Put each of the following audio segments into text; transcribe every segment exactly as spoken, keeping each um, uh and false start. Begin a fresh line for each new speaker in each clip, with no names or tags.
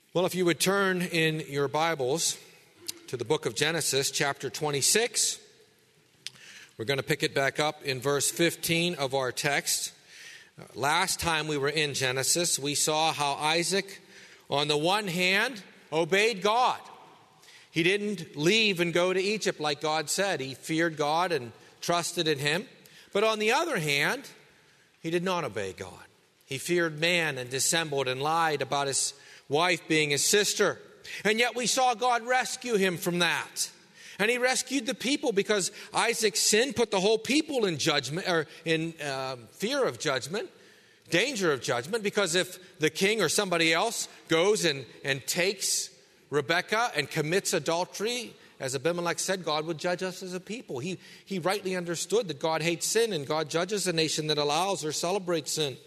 Well, if you would turn in your Bibles to the book of Genesis, chapter twenty-six, we're going to pick it back up in verse fifteen of our text. Uh, last time we were in Genesis, we saw how Isaac, on the one hand, obeyed God. He didn't leave and go to Egypt like God said. He feared God and trusted in Him. But on the other hand, he did not obey God. He feared man and dissembled and lied about his wife being his sister. And yet we saw God rescue him from that. And he rescued the people because Isaac's sin put the whole people in judgment, or in uh, fear of judgment, danger of judgment. Because if the king or somebody else goes and, and takes Rebekah and commits adultery, as Abimelech said, God would judge us as a people. He, he rightly understood that God hates sin and God judges a nation that allows or celebrates sin.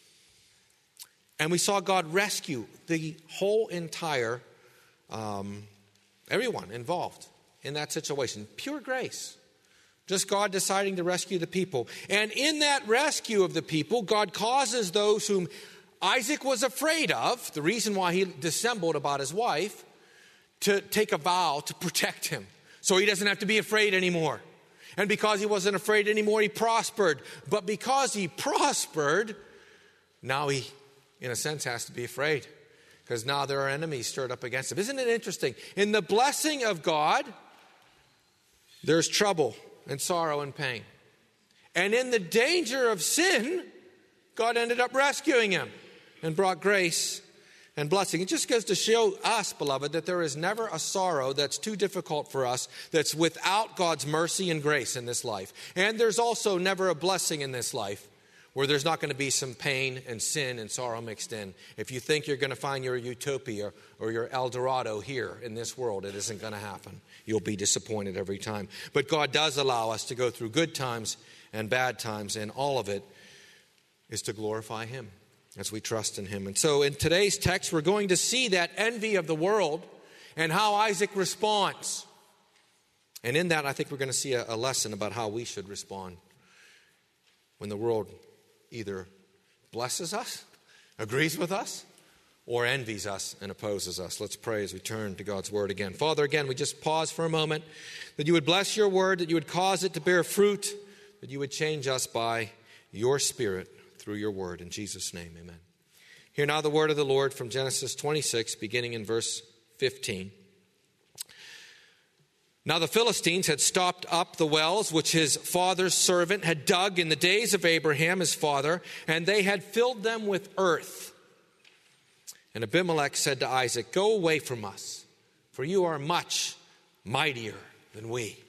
And we saw God rescue the whole entire, um, everyone involved in that situation. Pure grace. Just God deciding to rescue the people. And in that rescue of the people, God causes those whom Isaac was afraid of, the reason why he dissembled about his wife, to take a vow to protect him. So he doesn't have to be afraid anymore. And because he wasn't afraid anymore, he prospered. But because he prospered, now he, in a sense, has to be afraid, because now there are enemies stirred up against him. Isn't it interesting? In the blessing of God, there's trouble and sorrow and pain. And in the danger of sin, God ended up rescuing him and brought grace and blessing. It just goes to show us, beloved, that there is never a sorrow that's too difficult for us that's without God's mercy and grace in this life. And there's also never a blessing in this life where there's not going to be some pain and sin and sorrow mixed in. If you think you're going to find your utopia or your El Dorado here in this world, it isn't going to happen. You'll be disappointed every time. But God does allow us to go through good times and bad times, and all of it is to glorify Him as we trust in Him. And so in today's text, we're going to see that envy of the world and how Isaac responds. And in that, I think we're going to see a, a lesson about how we should respond when the world either blesses us, agrees with us, or envies us and opposes us. Let's pray as we turn to God's word again. Father, again, we just pause for a moment, that you would bless your word, that you would cause it to bear fruit, that you would change us by your Spirit through your word. In Jesus' name, amen. Hear now the word of the Lord from Genesis twenty-six, beginning in verse fifteen. Now the Philistines had stopped up the wells which his father's servant had dug in the days of Abraham his father, and they had filled them with earth. And Abimelech said to Isaac, "Go away from us, for you are much mightier than we."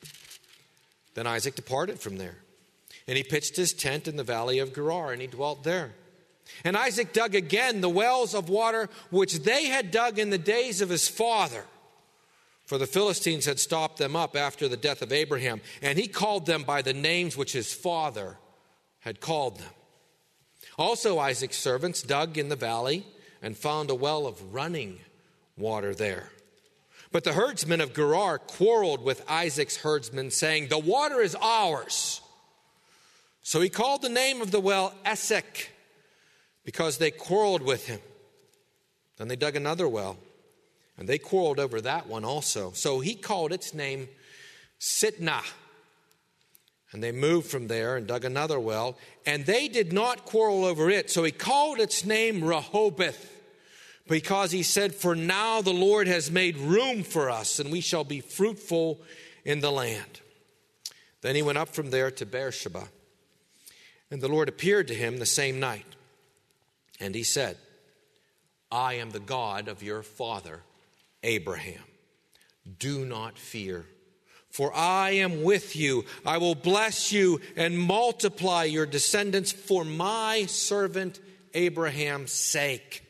Then Isaac departed from there, and he pitched his tent in the valley of Gerar, and he dwelt there. And Isaac dug again the wells of water which they had dug in the days of his father, for the Philistines had stopped them up after the death of Abraham, and he called them by the names which his father had called them. Also Isaac's servants dug in the valley and found a well of running water there. But the herdsmen of Gerar quarreled with Isaac's herdsmen, saying, "The water is ours." So he called the name of the well Esek, because they quarreled with him. Then they dug another well, and they quarreled over that one also. So he called its name Sitnah. And they moved from there and dug another well, and they did not quarrel over it. So he called its name Rehoboth, because he said, "For now the Lord has made room for us, and we shall be fruitful in the land." Then he went up from there to Beersheba. And the Lord appeared to him the same night. And he said, "I am the God of your father Abraham. Do not fear, for I am with you. I will bless you and multiply your descendants for my servant Abraham's sake."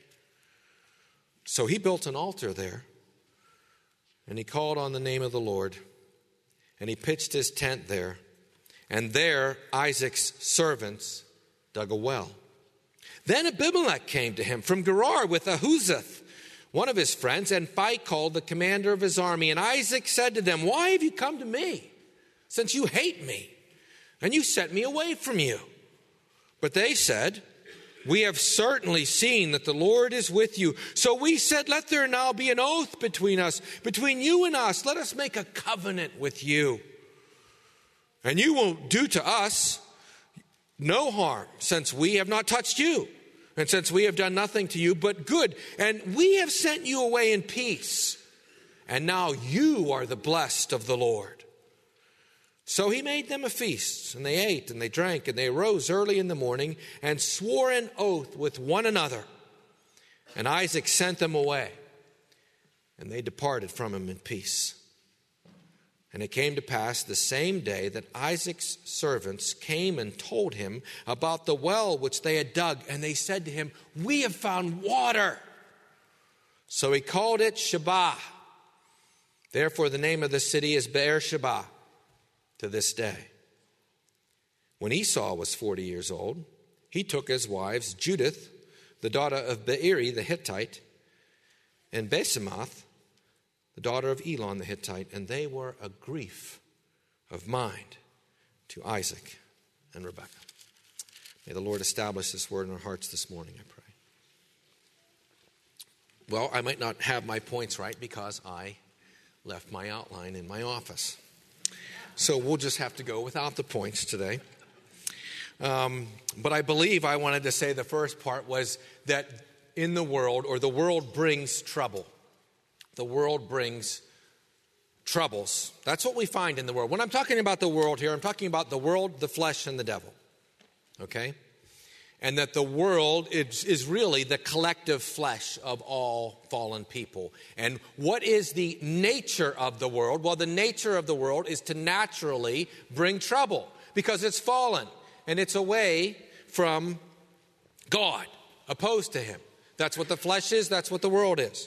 So he built an altar there, and he called on the name of the Lord, and he pitched his tent there. And there Isaac's servants dug a well. Then Abimelech came to him from Gerar with Ahuzath, one of his friends, and Phicol, the commander of his army. And Isaac said to them, "Why have you come to me, since you hate me, and you sent me away from you?" But they said, We have certainly seen that the Lord is with you. So we said, let there now be an oath between us, between you and us. Let us make a covenant with you. And you won't do to us no harm, since we have not touched you, and since we have done nothing to you but good. And we have sent you away in peace. And now you are the blessed of the Lord. So he made them a feast, and they ate, and they drank, and they arose early in the morning, and swore an oath with one another. And Isaac sent them away, and they departed from him in peace. And it came to pass the same day that Isaac's servants came and told him about the well which they had dug, and they said to him, we have found water. So he called it Sheba. Therefore the name of the city is Beersheba to this day. When Esau was forty years old, he took as wives Judith, the daughter of Beeri the Hittite, and Basemath, the daughter of Elon the Hittite, and they were a grief of mind to Isaac and Rebekah. May the Lord establish this word in our hearts this morning, I pray. Well, I might not have my points right because I left my outline in my office. So we'll just have to go without the points today. Um, but I believe I wanted to say the first part was that in the world, or the world brings trouble. The world brings troubles. That's what we find in the world. When I'm talking about the world here, I'm talking about the world, the flesh, and the devil. Okay? And that the world is, is really the collective flesh of all fallen people. And what is the nature of the world? Well, the nature of the world is to naturally bring trouble because it's fallen and it's away from God, opposed to him. That's what the flesh is. That's what the world is.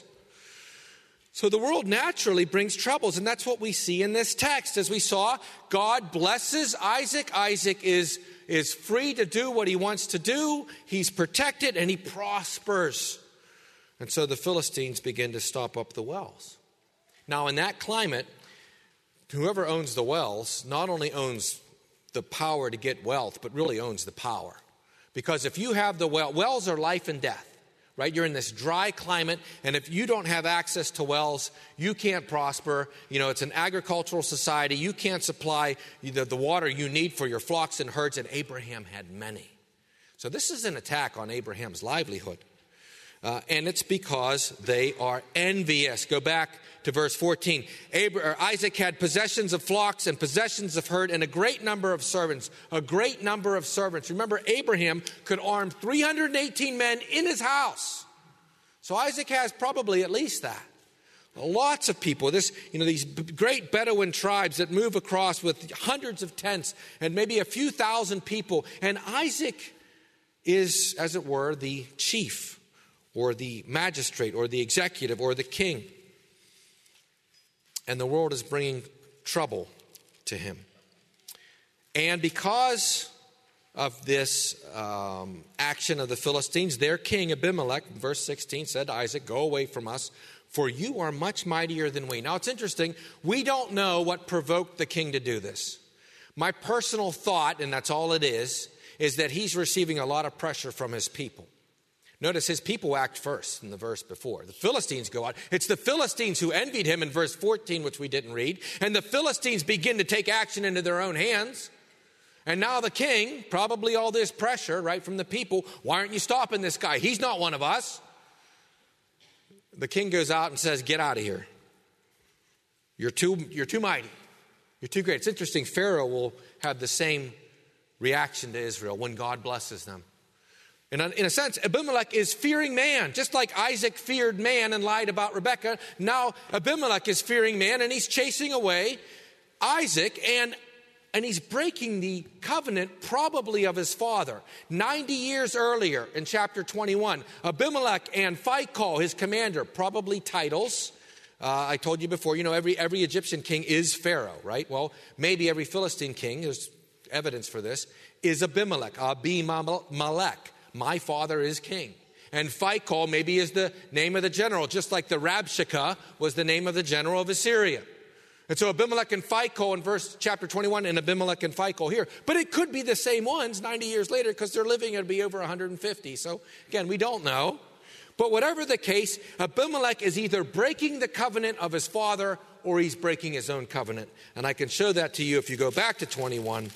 So the world naturally brings troubles, and that's what we see in this text. As we saw, God blesses Isaac. Isaac is, is free to do what he wants to do. He's protected, and he prospers. And so the Philistines begin to stop up the wells. Now, in that climate, whoever owns the wells not only owns the power to get wealth, but really owns the power. Because if you have the well, wells are life and death. Right? You're in this dry climate, and if you don't have access to wells, you can't prosper. You know, it's an agricultural society. You can't supply the, the water you need for your flocks and herds, and Abraham had many. So this is an attack on Abraham's livelihood. Uh, and it's because they are envious. Go back to verse fourteen. Abraham, Isaac had possessions of flocks and possessions of herd and a great number of servants. A great number of servants. Remember, Abraham could arm three hundred eighteen men in his house. So Isaac has probably at least that. Lots of people. This, you know, these great Bedouin tribes that move across with hundreds of tents and maybe a few thousand people. And Isaac is, as it were, the chief, or the magistrate, or the executive, or the king. And the world is bringing trouble to him. And because of this um, action of the Philistines, their king Abimelech, verse sixteen, said to Isaac, go away from us, for you are much mightier than we. Now it's interesting, we don't know what provoked the king to do this. My personal thought, and that's all it is, is that he's receiving a lot of pressure from his people. Notice his people act first in the verse before. The Philistines go out. It's the Philistines who envied him in verse fourteen, which we didn't read. And the Philistines begin to take action into their own hands. And now the king, probably all this pressure, right, from the people, why aren't you stopping this guy? He's not one of us. The king goes out and says, get out of here. You're too, you're too mighty. You're too great. It's interesting, Pharaoh will have the same reaction to Israel when God blesses them. And in a sense, Abimelech is fearing man. Just like Isaac feared man and lied about Rebekah, now Abimelech is fearing man and he's chasing away Isaac, and, and he's breaking the covenant probably of his father. ninety years earlier in chapter twenty-one, Abimelech and Phicol, his commander, probably titles. Uh, I told you before, you know, every, every Egyptian king is Pharaoh, right? Well, maybe every Philistine king, there's evidence for this, is Abimelech, Abimelech. My father is king. And Phicol maybe is the name of the general, just like the Rabshakeh was the name of the general of Assyria. And so Abimelech and Phicol in verse chapter twenty-one, and Abimelech and Phicol here. But it could be the same ones ninety years later because they're living, it'll be over one hundred fifty. So again, we don't know. But whatever the case, Abimelech is either breaking the covenant of his father or he's breaking his own covenant. And I can show that to you if you go back to twenty-one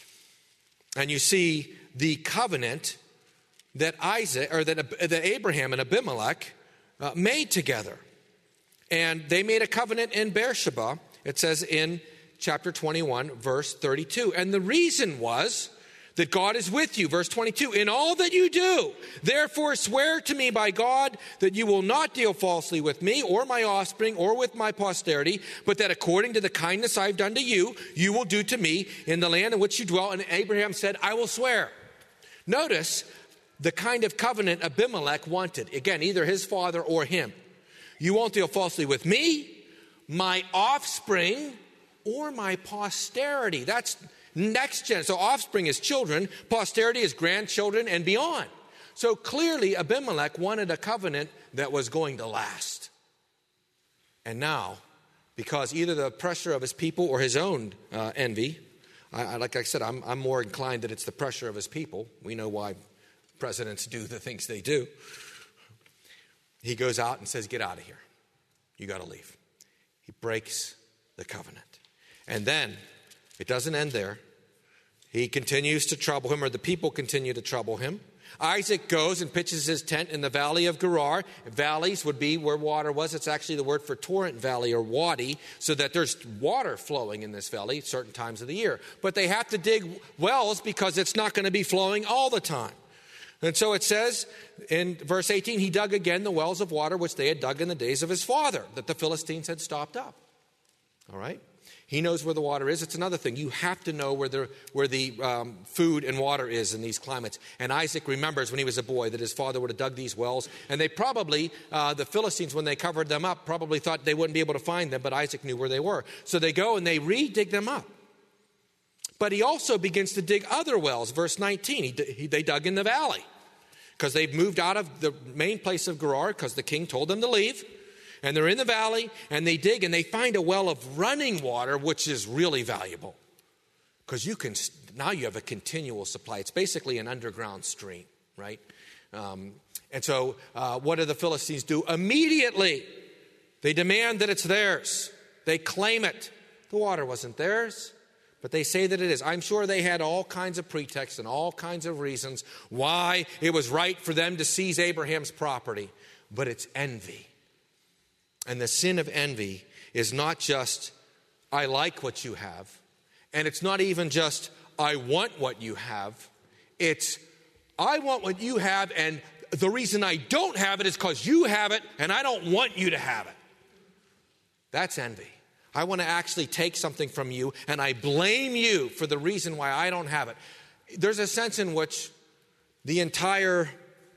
and you see the covenant that Isaac or that, that Abraham and Abimelech uh, made together. And they made a covenant in Beersheba. It says in chapter twenty-one, verse thirty-two. And the reason was that God is with you. Verse twenty-two, in all that you do, therefore swear to me by God that you will not deal falsely with me or my offspring or with my posterity, but that according to the kindness I've done to you, you will do to me in the land in which you dwell. And Abraham said, I will swear. Notice the kind of covenant Abimelech wanted. Again, either his father or him. You won't deal falsely with me, my offspring, or my posterity. That's next gen. So offspring is children, posterity is grandchildren and beyond. So clearly Abimelech wanted a covenant that was going to last. And now, because either the pressure of his people or his own uh, envy, I, I, like I said, I'm, I'm more inclined that it's the pressure of his people. We know why presidents do the things they do. He goes out and says, get out of here. You got to leave. He breaks the covenant. And then it doesn't end there. He continues to trouble him, or the people continue to trouble him. Isaac goes and pitches his tent in the valley of Gerar. Valleys would be where water was. It's actually the word for torrent valley or wadi, so that there's water flowing in this valley at certain times of the year. But they have to dig wells because it's not going to be flowing all the time. And so it says in verse eighteen, he dug again the wells of water which they had dug in the days of his father, that the Philistines had stopped up. All right? He knows where the water is. It's another thing. You have to know where the, where the um, food and water is in these climates. And Isaac remembers when he was a boy that his father would have dug these wells. And they probably, uh, the Philistines, when they covered them up, probably thought they wouldn't be able to find them, but Isaac knew where they were. So they go and they re-dig them up. But he also begins to dig other wells. Verse nineteen, he, he, they dug in the valley because they've moved out of the main place of Gerar because the king told them to leave. And they're in the valley and they dig and they find a well of running water, which is really valuable because you can, now you have a continual supply. It's basically an underground stream, right? Um, and so uh, what do the Philistines do? Immediately, they demand that it's theirs. They claim it. The water wasn't theirs. But they say that it is. I'm sure they had all kinds of pretexts and all kinds of reasons why it was right for them to seize Abraham's property. But it's envy. And the sin of envy is not just, I like what you have. And it's not even just, I want what you have. It's, I want what you have, and the reason I don't have it is because you have it, and I don't want you to have it. That's envy. I want to actually take something from you, and I blame you for the reason why I don't have it. There's a sense in which the entire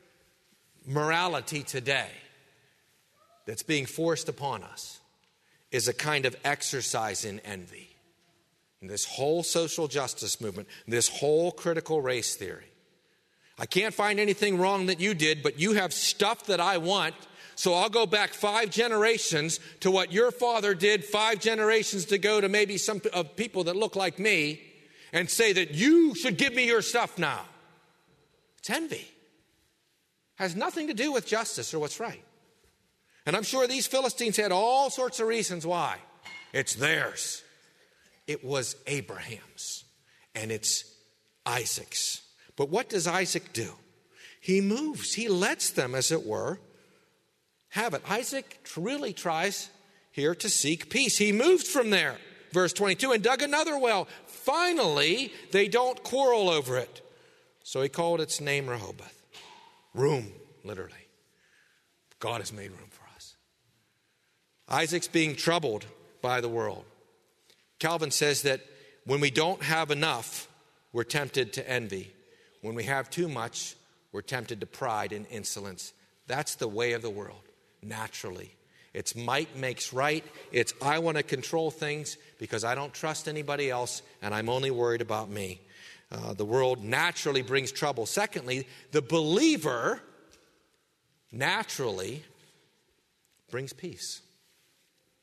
morality today that's being forced upon us is a kind of exercise in envy. And this whole social justice movement, this whole critical race theory. I can't find anything wrong that you did, but you have stuff that I want. So I'll go back five generations to what your father did five generations to go to maybe some of people that look like me and say that you should give me your stuff now. It's envy. Has nothing to do with justice or what's right. And I'm sure these Philistines had all sorts of reasons why. It's theirs. It was Abraham's. And it's Isaac's. But what does Isaac do? He moves. He lets them, as it were, have it. Isaac really tries here to seek peace. He moved from there, verse twenty-two, and dug another well. Finally, they don't quarrel over it. So he called its name Rehoboth. Room, literally. God has made room for us. Isaac's being troubled by the world. Calvin says that when we don't have enough, we're tempted to envy. When we have too much, we're tempted to pride and insolence. That's the way of the world. Naturally. It's might makes right. It's I want to control things because I don't trust anybody else and I'm only worried about me. Uh, the world naturally brings trouble. Secondly, the believer naturally brings peace.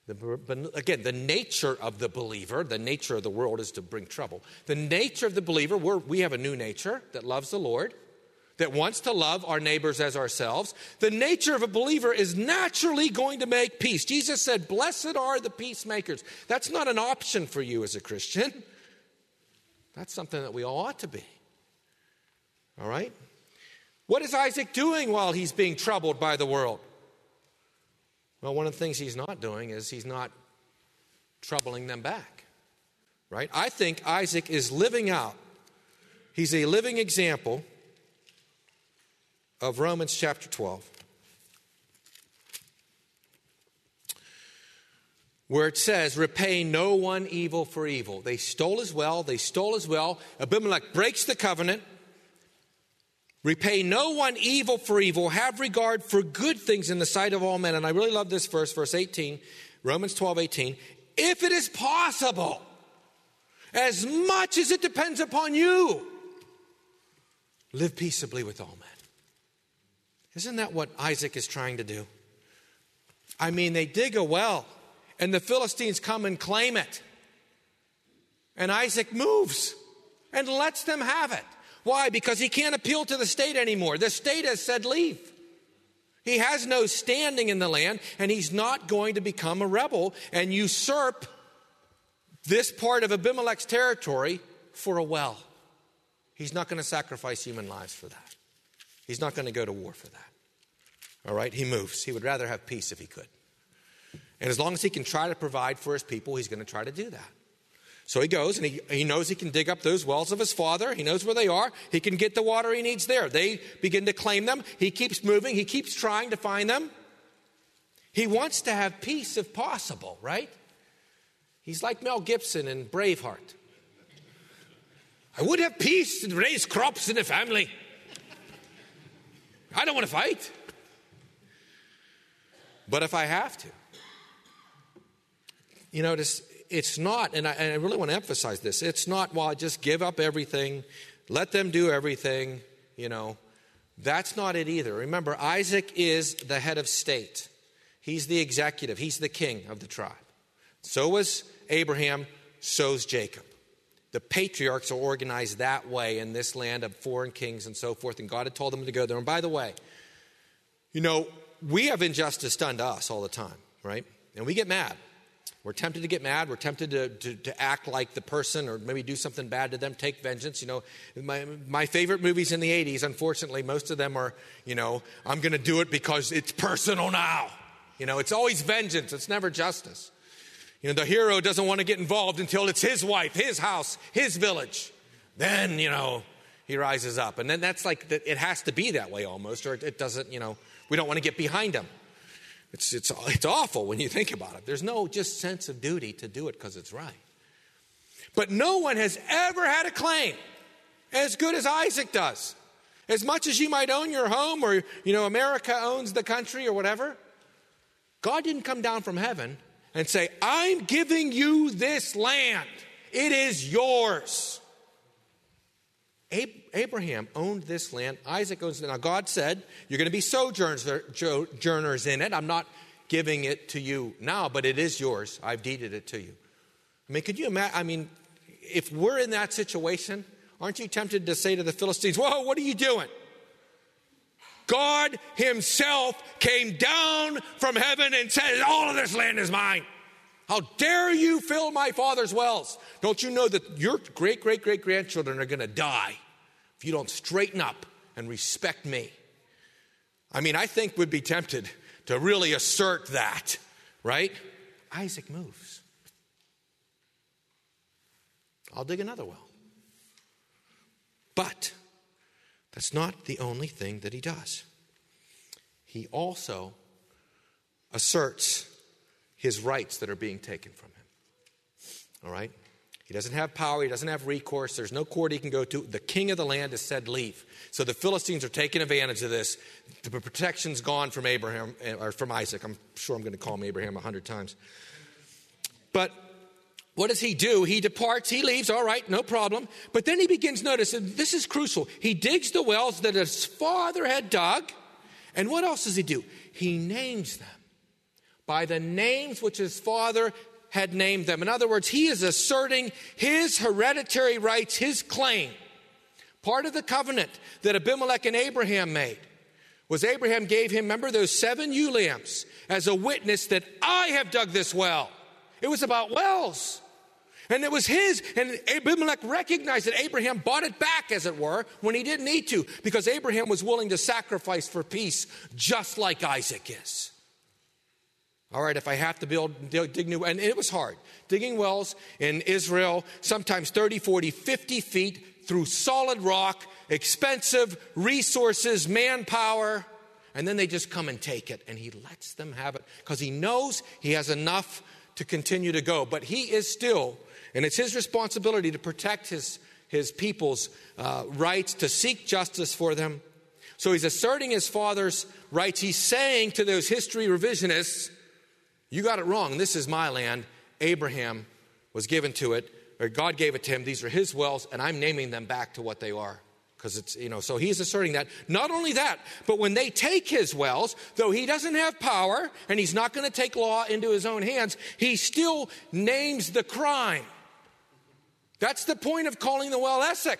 The, but again, the nature of the believer, the nature of the world is to bring trouble. The nature of the believer, we're, we have a new nature that loves the Lord, that wants to love our neighbors as ourselves. The nature of a believer is naturally going to make peace. Jesus said, blessed are the peacemakers. That's not an option for you as a Christian. That's something that we all ought to be. All right? What is Isaac doing while he's being troubled by the world? Well, one of the things he's not doing is he's not troubling them back, right? I think Isaac is living out. He's a living example of Romans chapter twelve, where it says, repay no one evil for evil. They stole his well. They stole his well. Abimelech breaks the covenant. Repay no one evil for evil. Have regard for good things in the sight of all men. And I really love this verse, verse eighteen, Romans twelve, eighteen. If it is possible, as much as it depends upon you, live peaceably with all men. Isn't that what Isaac is trying to do? I mean, they dig a well, and the Philistines come and claim it. And Isaac moves and lets them have it. Why? Because he can't appeal to the state anymore. The state has said leave. He has no standing in the land, and he's not going to become a rebel and usurp this part of Abimelech's territory for a well. He's not going to sacrifice human lives for that. He's not going to go to war for that. All right? He moves. He would rather have peace if he could. And as long as he can try to provide for his people, he's going to try to do that. So he goes, and he, he knows he can dig up those wells of his father. He knows where they are. He can get the water he needs there. They begin to claim them. He keeps moving. He keeps trying to find them. He wants to have peace if possible, right? He's like Mel Gibson in Braveheart. I would have peace and raise crops in the family. I don't want to fight. But if I have to. You notice, it's not, and I, and I really want to emphasize this, it's not, well, I just give up everything, let them do everything, you know. That's not it either. Remember, Isaac is the head of state. He's the executive. He's the king of the tribe. So was Abraham, so's Jacob. The patriarchs are organized that way in this land of foreign kings and so forth, and God had told them to go there. And by the way, you know, we have injustice done to us all the time, right? And we get mad. We're tempted to get mad. We're tempted to, to, to act like the person or maybe do something bad to them, take vengeance. You know, my, my favorite movies in the eighties, unfortunately, most of them are, you know, I'm going to do it because it's personal now. You know, it's always vengeance. It's never justice. You know, the hero doesn't want to get involved until it's his wife, his house, his village. Then, you know, he rises up. And then that's like, it has to be that way almost, or it doesn't, you know, we don't want to get behind him. It's, it's, it's awful when you think about it. There's no just sense of duty to do it because it's right. But no one has ever had a claim as good as Isaac does. As much as you might own your home or, you know, America owns the country or whatever, God didn't come down from heaven and say, I'm giving you this land. It is yours. Abraham owned this land. Isaac owns it. Now God said, you're going to be sojourners in it. I'm not giving it to you now, but it is yours. I've deeded it to you. I mean, could you imagine? I mean, if we're in that situation, aren't you tempted to say to the Philistines, whoa, what are you doing? God himself came down from heaven and said, all of this land is mine. How dare you fill my father's wells? Don't you know that your great, great, great grandchildren are going to die if you don't straighten up and respect me? I mean, I think we'd be tempted to really assert that, right? Isaac moves. I'll dig another well. But that's not the only thing that he does. He also asserts his rights that are being taken from him. All right? He doesn't have power. He doesn't have recourse. There's no court he can go to. The king of the land has said leave. So the Philistines are taking advantage of this. The protection's gone from Abraham, or from Isaac. I'm sure I'm going to call him Abraham a hundred times. But what does he do? He departs. He leaves. All right, no problem. But then he begins, notice, and this is crucial. He digs the wells that his father had dug. And what else does he do? He names them. by the names which his father had named them. In other words, he is asserting his hereditary rights, his claim. Part of the covenant that Abimelech and Abraham made was Abraham gave him, remember those seven ewe lambs, as a witness that I have dug this well. It was about wells. And it was his, and Abimelech recognized that Abraham bought it back, as it were, when he didn't need to, because Abraham was willing to sacrifice for peace, just like Isaac is. All right, if I have to build, dig new, and it was hard. Digging wells in Israel, sometimes thirty, forty, fifty feet through solid rock, expensive resources, manpower, and then they just come and take it, and he lets them have it because he knows he has enough to continue to go. But he is still, and it's his responsibility to protect his, his people's uh, rights, to seek justice for them. So he's asserting his father's rights. He's saying to those history revisionists, you got it wrong. This is my land. Abraham was given to it, or God gave it to him. These are his wells, and I'm naming them back to what they are. Because it's, you know, so he's asserting that. Not only that, but when they take his wells, though he doesn't have power, and he's not going to take law into his own hands, he still names the crime. That's the point of calling the well Essek.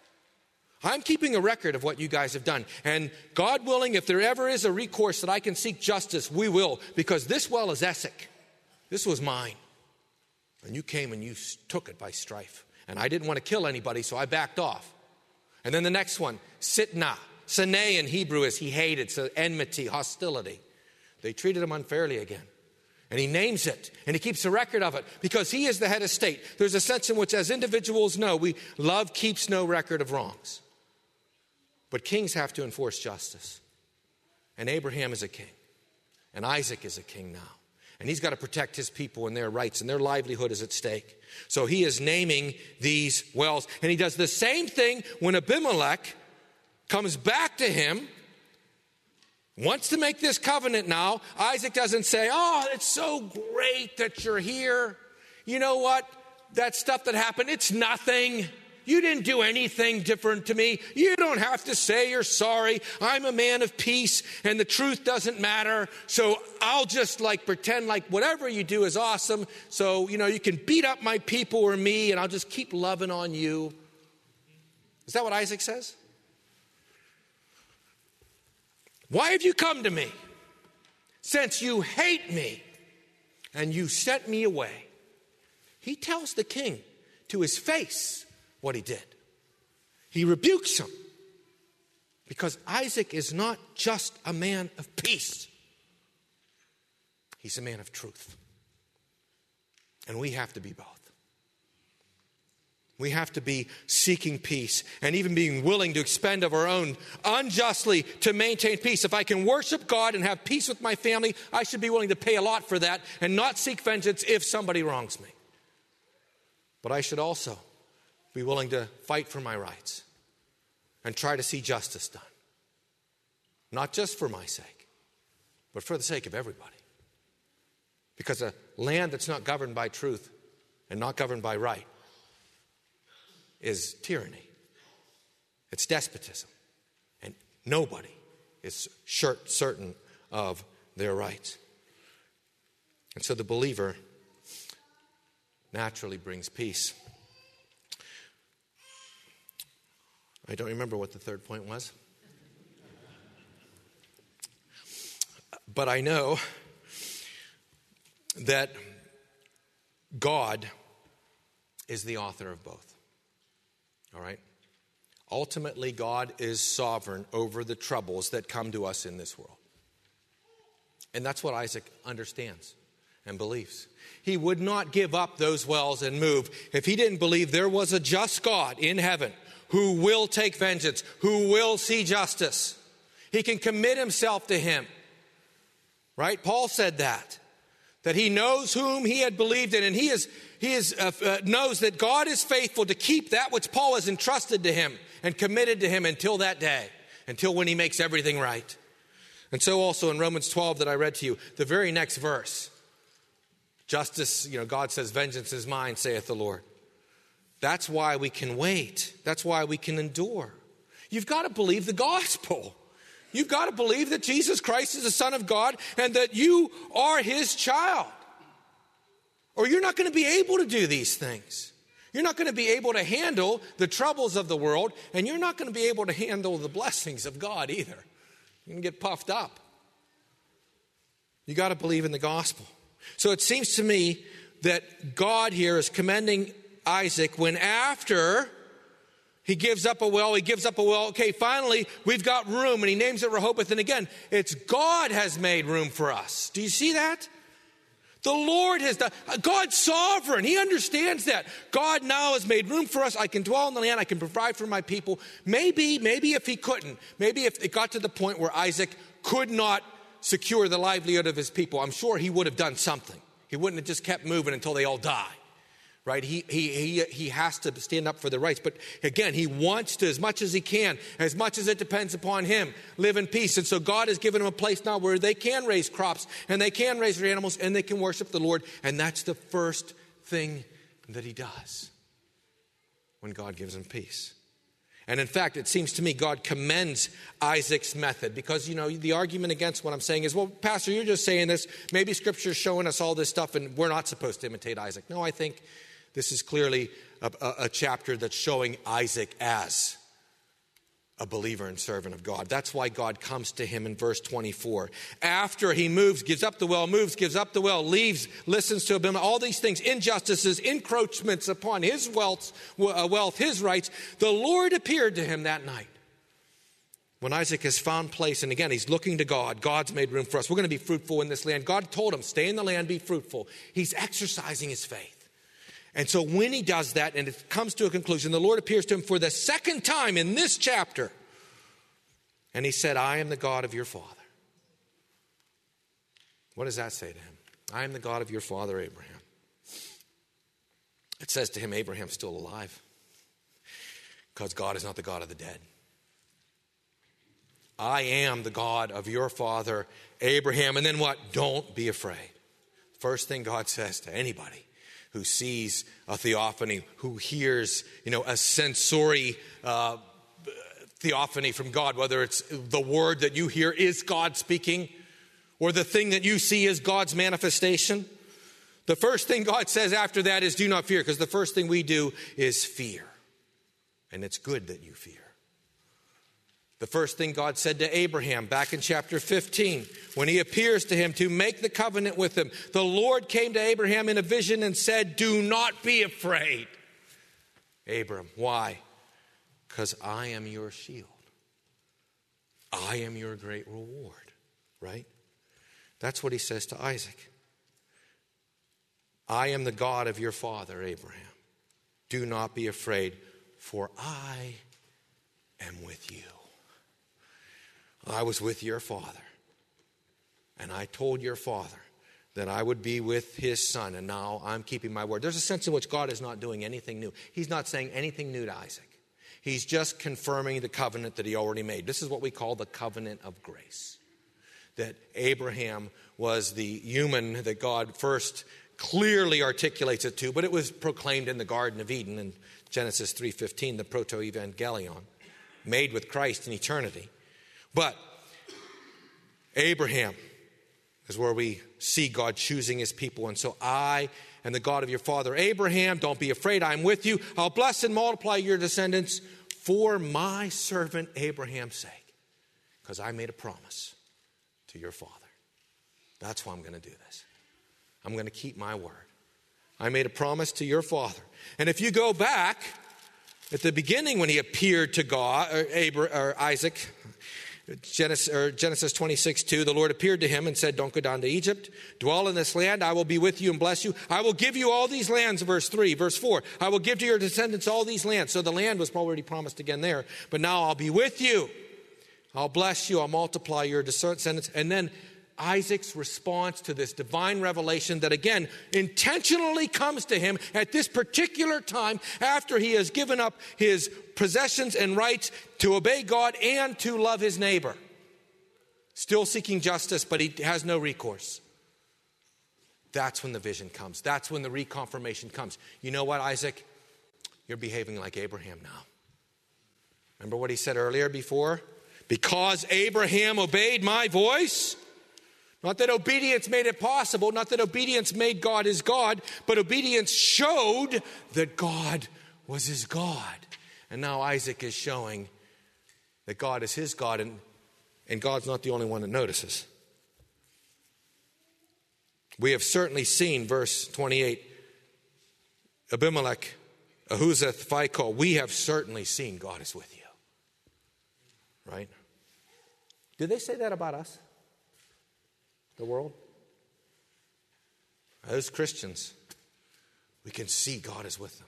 I'm keeping a record of what you guys have done. And God willing, if there ever is a recourse that I can seek justice, we will. Because this well is Essek. This was mine. And you came and you took it by strife. And I didn't want to kill anybody, so I backed off. And then the next one, Sitnah. Sineh in Hebrew is he hated, so enmity, hostility. They treated him unfairly again. And he names it, and he keeps a record of it, because he is the head of state. There's a sense in which, as individuals know, we love keeps no record of wrongs. But kings have to enforce justice. And Abraham is a king. And Isaac is a king now. And he's got to protect his people and their rights, and their livelihood is at stake. So he is naming these wells. And he does the same thing when Abimelech comes back to him, wants to make this covenant now. Isaac doesn't say, oh, it's so great that you're here. You know what? That stuff that happened, it's nothing. You didn't do anything different to me. You don't have to say you're sorry. I'm a man of peace and the truth doesn't matter. So I'll just like pretend like whatever you do is awesome. So, you know, you can beat up my people or me and I'll just keep loving on you. Is that what Isaac says? Why have you come to me? Since you hate me and you sent me away. He tells the king to his face what he did. He rebukes him because Isaac is not just a man of peace. He's a man of truth. And we have to be both. We have to be seeking peace and even being willing to expend of our own unjustly to maintain peace. If I can worship God and have peace with my family, I should be willing to pay a lot for that and not seek vengeance if somebody wrongs me. But I should also be willing to fight for my rights and try to see justice done. Not just for my sake, but for the sake of everybody. Because a land that's not governed by truth and not governed by right is tyranny. It's despotism. And nobody is certain of their rights. And so the believer naturally brings peace. I don't remember what the third point was. But I know that God is the author of both. All right? Ultimately, God is sovereign over the troubles that come to us in this world. And that's what Isaac understands and believes. He would not give up those wells and move if he didn't believe there was a just God in heaven who will take vengeance, who will see justice. He can commit himself to him. Right? Paul said that. That he knows whom he had believed in, and he is he is uh, uh, knows that God is faithful to keep that which Paul has entrusted to him and committed to him until that day, until when he makes everything right. And so also in Romans twelve that I read to you, the very next verse, justice, you know, God says, vengeance is mine, saith the Lord. That's why we can wait. That's why we can endure. You've got to believe the gospel. You've got to believe that Jesus Christ is the Son of God and that you are his child. Or you're not going to be able to do these things. You're not going to be able to handle the troubles of the world, and you're not going to be able to handle the blessings of God either. You can get puffed up. You got to believe in the gospel. So it seems to me that God here is commending Isaac when after he gives up a well, he gives up a well. Okay, finally, we've got room, and he names it Rehoboth. And again, it's God has made room for us. Do you see that? The Lord has done. God's sovereign. He understands that. God now has made room for us. I can dwell in the land. I can provide for my people. Maybe, maybe if he couldn't, maybe if it got to the point where Isaac could not secure the livelihood of his people, I'm sure he would have done something. He wouldn't have just kept moving until they all die. Right? He, he, he, he has to stand up for the rights. But again, he wants to, as much as he can, as much as it depends upon him, live in peace. And so God has given him a place now where they can raise crops and they can raise their animals and they can worship the Lord. And that's the first thing that he does when God gives him peace. And in fact, it seems to me God commends Isaac's method because, you know, the argument against what I'm saying is, well, Pastor, you're just saying this. Maybe Scripture's showing us all this stuff and we're not supposed to imitate Isaac. No, I think this is clearly a, a, a chapter that's showing Isaac as a believer and servant of God. That's why God comes to him in verse twenty-four. After he moves, gives up the well, moves, gives up the well, leaves, listens to Abimelech, all these things, injustices, encroachments upon his wealth, wealth, his rights, the Lord appeared to him that night. When Isaac has found place, and again, he's looking to God. God's made room for us. We're going to be fruitful in this land. God told him, stay in the land, be fruitful. He's exercising his faith. And so when he does that and it comes to a conclusion, the Lord appears to him for the second time in this chapter. And he said, I am the God of your father. What does that say to him? I am the God of your father Abraham. It says to him, Abraham's still alive. Because God is not the God of the dead. I am the God of your father Abraham. And then what? Don't be afraid. First thing God says to anybody who sees a theophany, who hears, you know, a sensory uh, theophany from God, whether it's the word that you hear is God speaking, or the thing that you see is God's manifestation. The first thing God says after that is do not fear, because the first thing we do is fear. And it's good that you fear. The first thing God said to Abraham back in chapter fifteen, when he appears to him to make the covenant with him, the Lord came to Abraham in a vision and said, do not be afraid. Abram, why? Because I am your shield. I am your great reward, right? That's what he says to Isaac. I am the God of your father, Abraham. Do not be afraid, for I am with you. I was with your father, and I told your father that I would be with his son, and now I'm keeping my word. There's a sense in which God is not doing anything new. He's not saying anything new to Isaac. He's just confirming the covenant that he already made. This is what we call the covenant of grace. That Abraham was the human that God first clearly articulates it to, but it was proclaimed in the Garden of Eden in Genesis three fifteen, the proto-evangelion, made with Christ in eternity. But Abraham is where we see God choosing his people. And so I am the God of your father Abraham. Don't be afraid. I'm with you. I'll bless and multiply your descendants for my servant Abraham's sake. Because I made a promise to your father. That's why I'm going to do this. I'm going to keep my word. I made a promise to your father. And if you go back at the beginning when he appeared to God, or, Abraham, or Isaac, Genesis, or Genesis twenty-six two, the Lord appeared to him and said, don't go down to Egypt. Dwell in this land. I will be with you and bless you. I will give you all these lands, verse three. Verse four, I will give to your descendants all these lands. So the land was already promised again there. But now I'll be with you. I'll bless you. I'll multiply your descendants. And then Isaac's response to this divine revelation that again intentionally comes to him at this particular time after he has given up his possessions and rights to obey God and to love his neighbor. Still seeking justice, but he has no recourse. That's when the vision comes. That's when the reconfirmation comes. You know what, Isaac? You're behaving like Abraham now. Remember what he said earlier before? Because Abraham obeyed my voice. Not that obedience made it possible, not that obedience made God his God, but obedience showed that God was his God. And now Isaac is showing that God is his God, and, and God's not the only one that notices. We have certainly seen, verse twenty-eight, Abimelech, Ahuzzath, Phicol, we have certainly seen God is with you. Right? Did they say that about us? The world? As Christians, we can see God is with them.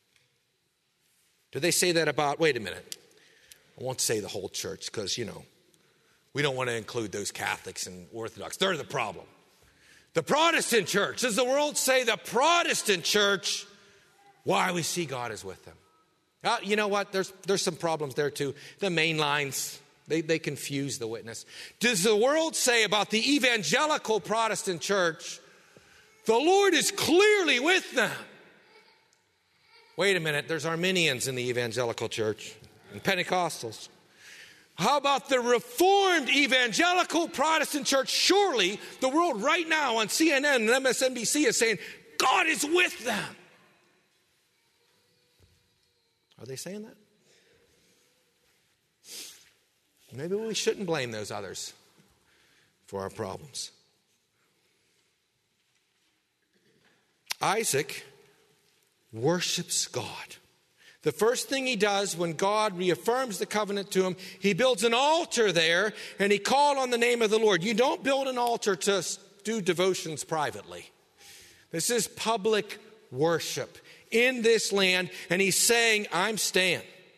Do they say that about, wait a minute, I won't say the whole church because, you know, we don't want to include those Catholics and Orthodox. They're the problem. The Protestant church, does the world say the Protestant church, why we see God is with them? Uh, you know what, there's there's some problems there too. The main lines, They, they confuse the witness. Does the world say about the evangelical Protestant church, the Lord is clearly with them? Wait a minute, there's Arminians in the evangelical church and Pentecostals. How about the Reformed evangelical Protestant church? Surely the world right now on C N N and M S N B C is saying, God is with them. Are they saying that? Maybe we shouldn't blame those others for our problems. Isaac worships God. The first thing he does when God reaffirms the covenant to him, he builds an altar there and he called on the name of the Lord. You don't build an altar to do devotions privately. This is public worship in this land, and he's saying, I'm staying.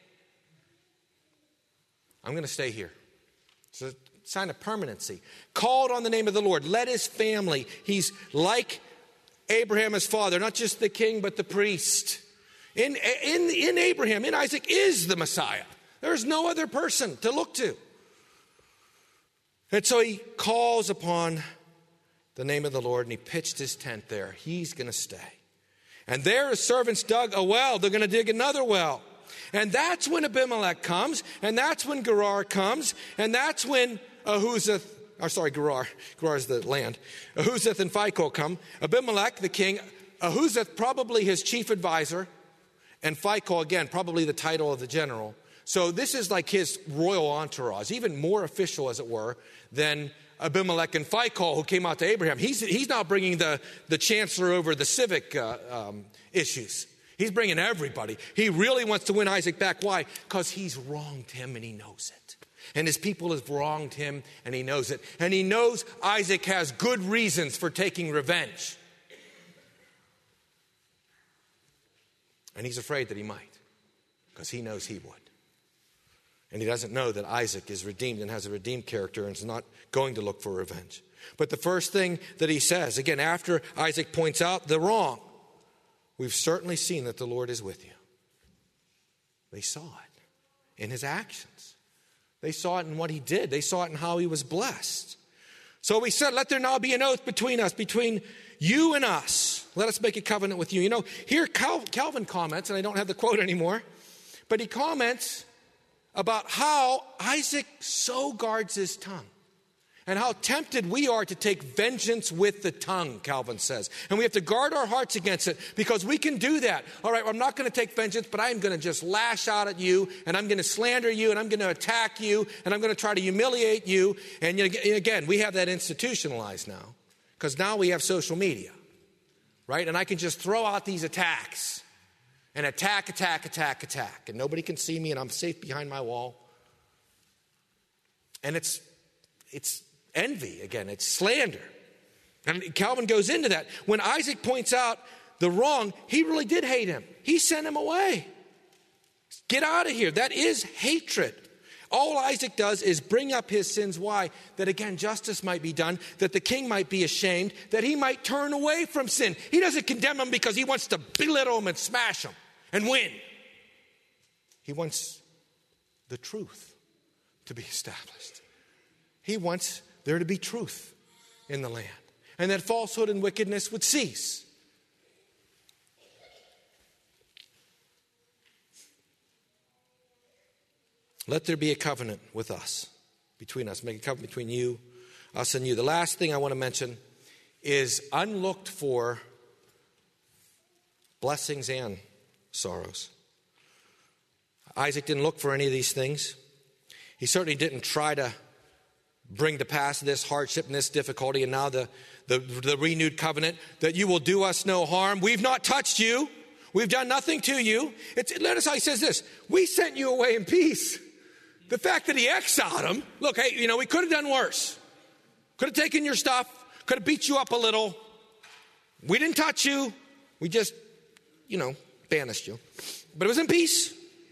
I'm going to stay here. It's a sign of permanency. Called on the name of the Lord. Led his family. He's like Abraham, his father, not just the king, but the priest. In, in, in Abraham, in Isaac, is the Messiah. There's no other person to look to. And so he calls upon the name of the Lord, and he pitched his tent there. He's going to stay. And there his servants dug a well. They're going to dig another well. And that's when Abimelech comes, and that's when Gerar comes, and that's when Ahuzzath, or sorry, Gerar, Gerar is the land. Ahuzzath and Phicol come. Abimelech, the king, Ahuzzath, probably his chief advisor, and Phicol, again, probably the title of the general. So this is like his royal entourage, even more official, as it were, than Abimelech and Phicol, who came out to Abraham. He's, he's now bringing the, the chancellor over the civic uh, um, issues. He's bringing everybody. He really wants to win Isaac back. Why? Because he's wronged him and he knows it. And his people have wronged him and he knows it. And he knows Isaac has good reasons for taking revenge. And he's afraid that he might, because he knows he would. And he doesn't know that Isaac is redeemed and has a redeemed character and is not going to look for revenge. But the first thing that he says, again, after Isaac points out the wrong, we've certainly seen that the Lord is with you. They saw it in his actions. They saw it in what he did. They saw it in how he was blessed. So we said, let there now be an oath between us, between you and us. Let us make a covenant with you. You know, here Cal- Calvin comments, and I don't have the quote anymore, but he comments about how Isaac so guards his tongue. And how tempted we are to take vengeance with the tongue, Calvin says. And we have to guard our hearts against it, because we can do that. All right, well, I'm not going to take vengeance, but I'm going to just lash out at you, and I'm going to slander you, and I'm going to attack you, and I'm going to try to humiliate you. And again, we have that institutionalized now, because now we have social media, right? And I can just throw out these attacks and attack, attack, attack, attack. And nobody can see me, and I'm safe behind my wall. And it's it's... envy, again, it's slander. And Calvin goes into that. When Isaac points out the wrong, he really did hate him. He sent him away. Get out of here. That is hatred. All Isaac does is bring up his sins. Why? That again, justice might be done, that the king might be ashamed, that he might turn away from sin. He doesn't condemn him because he wants to belittle him and smash him and win. He wants the truth to be established. He wants there to be truth in the land, and that falsehood and wickedness would cease. Let there be a covenant with us. between us. Make a covenant between you, us and you. The last thing I want to mention is unlooked for blessings and sorrows. Isaac didn't look for any of these things. He certainly didn't try to bring to pass this hardship and this difficulty, and now the, the, the renewed covenant that you will do us no harm. We've not touched you. We've done nothing to you. It's, notice how he says this. We sent you away in peace. The fact that he exiled him, look, hey, you know, we could have done worse. Could have taken your stuff. Could have beat you up a little. We didn't touch you. We just, you know, banished you. But it was in peace.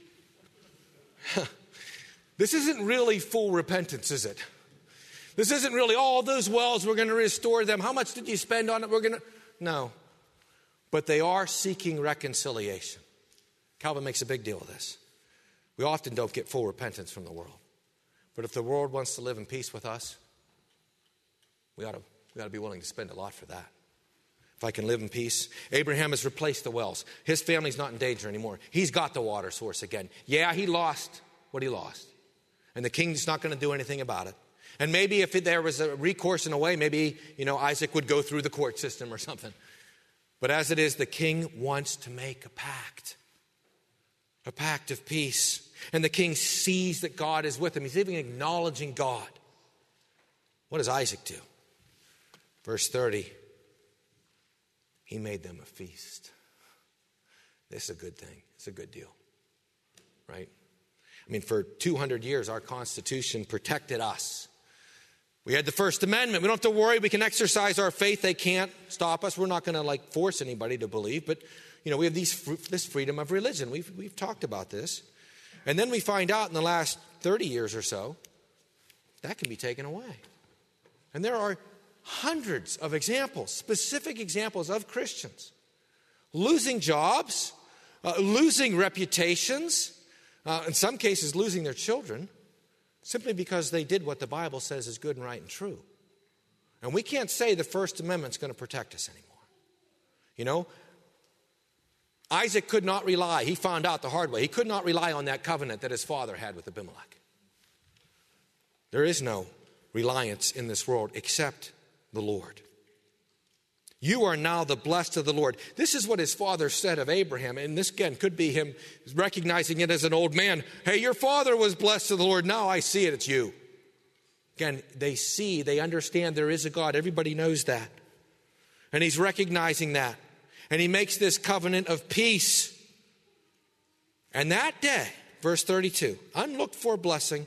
This isn't really full repentance, is it? This isn't really, all those wells, we're going to restore them. How much did you spend on it? We're going to, no. But they are seeking reconciliation. Calvin makes a big deal of this. We often don't get full repentance from the world. But if the world wants to live in peace with us, we ought to, we ought to be willing to spend a lot for that. If I can live in peace. Abraham has replaced the wells. His family's not in danger anymore. He's got the water source again. Yeah, he lost what he lost. And the king's not going to do anything about it. And maybe if there was a recourse in a way, maybe, you know, Isaac would go through the court system or something. But as it is, the king wants to make a pact. A pact of peace. And the king sees that God is with him. He's even acknowledging God. What does Isaac do? Verse thirty. He made them a feast. This is a good thing. It's a good deal. Right? I mean, for two hundred years, our Constitution protected us. We had the First Amendment. We don't have to worry. We can exercise our faith. They can't stop us. We're not going to like force anybody to believe. But, you know, we have these, this freedom of religion. We've, we've talked about this. And then we find out in the last thirty years or so, that can be taken away. And there are hundreds of examples, specific examples of Christians losing jobs, uh, losing reputations, uh, in some cases losing their children, simply because they did what the Bible says is good and right and true. And we can't say the First Amendment's going to protect us anymore. You know, Isaac could not rely, he found out the hard way, he could not rely on that covenant that his father had with Abimelech. There is no reliance in this world except the Lord. You are now the blessed of the Lord. This is what his father said of Abraham. And this, again, could be him recognizing it as an old man. Hey, your father was blessed of the Lord. Now I see it. It's you. Again, they see, they understand there is a God. Everybody knows that. And he's recognizing that. And he makes this covenant of peace. And that day, verse thirty-two, unlooked for blessing,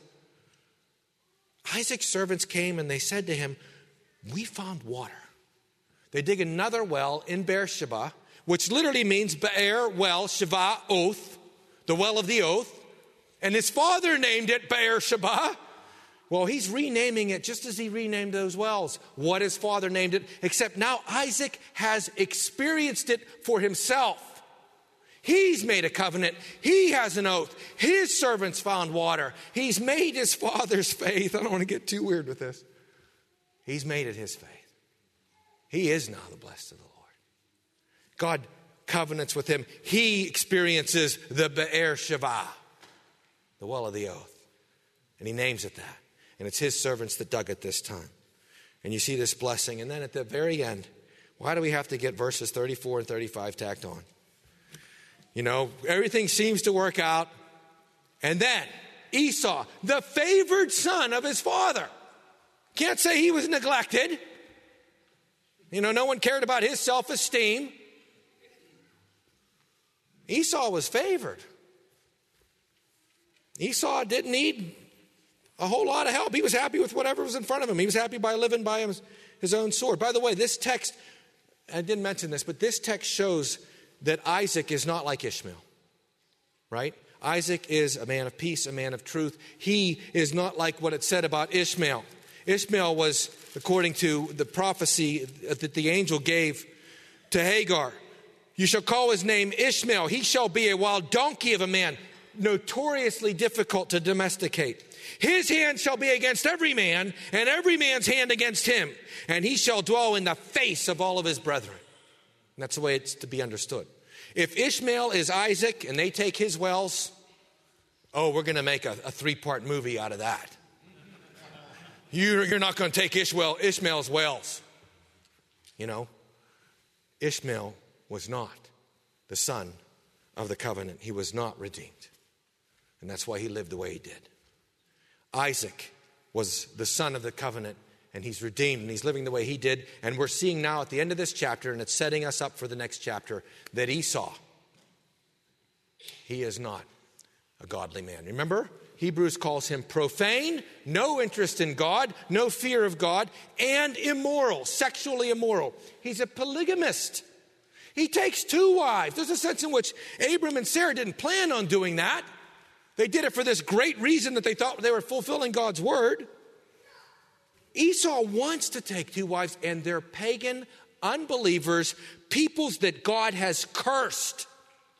Isaac's servants came and they said to him, we found water. They dig another well in Beersheba, which literally means Be'er, well, Sheva, oath, the well of the oath. And his father named it Beersheba. Well, he's renaming it just as he renamed those wells. What his father named it, except now Isaac has experienced it for himself. He's made a covenant. He has an oath. His servants found water. He's made his father's faith. I don't want to get too weird with this. He's made it his faith. He is now the blessed of the Lord. God covenants with him. He experiences the Be'er Sheva, the well of the oath. And he names it that. And it's his servants that dug it this time. And you see this blessing. And then at the very end, why do we have to get verses thirty-four and thirty-five tacked on? You know, everything seems to work out. And then Esau, the favored son of his father. Can't say he was neglected. You know, no one cared about his self-esteem. Esau was favored. Esau didn't need a whole lot of help. He was happy with whatever was in front of him. He was happy by living by his, his own sword. By the way, this text, I didn't mention this, but this text shows that Isaac is not like Ishmael, right? Isaac is a man of peace, a man of truth. He is not like what it said about Ishmael. Ishmael was, according to the prophecy that the angel gave to Hagar, you shall call his name Ishmael. He shall be a wild donkey of a man, notoriously difficult to domesticate. His hand shall be against every man, and every man's hand against him. And he shall dwell in the face of all of his brethren. And that's the way it's to be understood. If Ishmael is Isaac and they take his wells, oh, we're going to make a, a three-part movie out of that. You're, you're not going to take Ishmael, Ishmael's wells. You know, Ishmael was not the son of the covenant. He was not redeemed. And that's why he lived the way he did. Isaac was the son of the covenant, and he's redeemed, and he's living the way he did. And we're seeing now at the end of this chapter, and it's setting us up for the next chapter, that Esau, he is not a godly man. Remember, Hebrews calls him profane, no interest in God, no fear of God, and immoral, sexually immoral. He's a polygamist. He takes two wives. There's a sense in which Abram and Sarah didn't plan on doing that. They did it for this great reason that they thought they were fulfilling God's word. Esau wants to take two wives, and they're pagan unbelievers, peoples that God has cursed.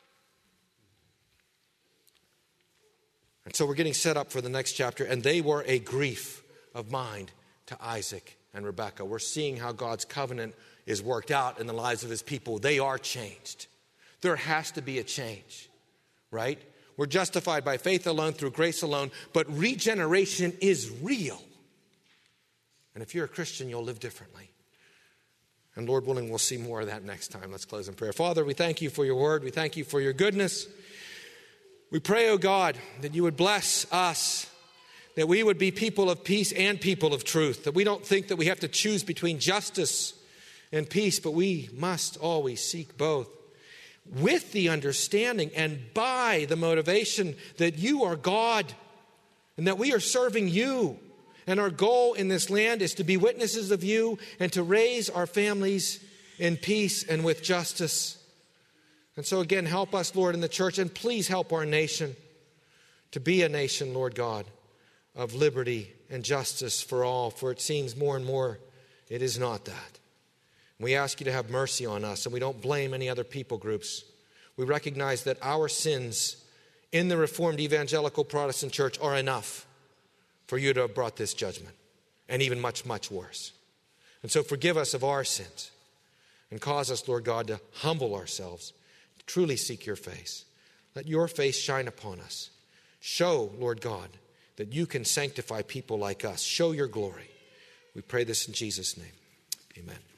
And so we're getting set up for the next chapter, and they were a grief of mind to Isaac and Rebekah. We're seeing how God's covenant is worked out in the lives of his people. They are changed. There has to be a change, right? We're justified by faith alone, through grace alone, but regeneration is real. And if you're a Christian, you'll live differently. And Lord willing, we'll see more of that next time. Let's close in prayer. Father, we thank you for your word. We thank you for your goodness. We pray, oh God, that you would bless us, that we would be people of peace and people of truth, that we don't think that we have to choose between justice and peace, but we must always seek both, with the understanding and by the motivation that you are God and that we are serving you. And our goal in this land is to be witnesses of you and to raise our families in peace and with justice. And so again, help us, Lord, in the church, and please help our nation to be a nation, Lord God, of liberty and justice for all, for it seems more and more it is not that. We ask you to have mercy on us, and we don't blame any other people groups. We recognize that our sins in the Reformed Evangelical Protestant Church are enough for you to have brought this judgment, and even much, much worse. And so forgive us of our sins, and cause us, Lord God, to humble ourselves, to truly seek your face. Let your face shine upon us. Show, Lord God, that you can sanctify people like us. Show your glory. We pray this in Jesus' name. Amen.